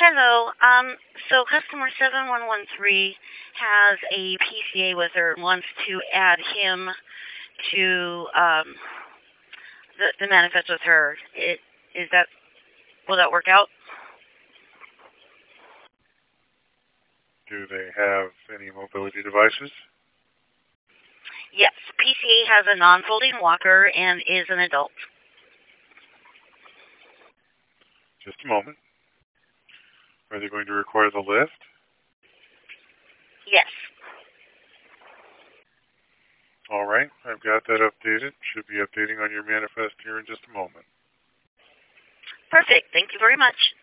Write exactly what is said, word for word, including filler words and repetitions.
Hello. Um, so customer seven one one three has a P C A with her and wants to add him to um, the, the manifest with her. It, is that, will that work out? Do they have any mobility devices? Yes. P C A has a non-folding walker and is an adult. Just a moment. Are they going to require the lift? Yes. All right. I've got that updated. Should be updating on your manifest here in just a moment. Perfect. Thank you very much.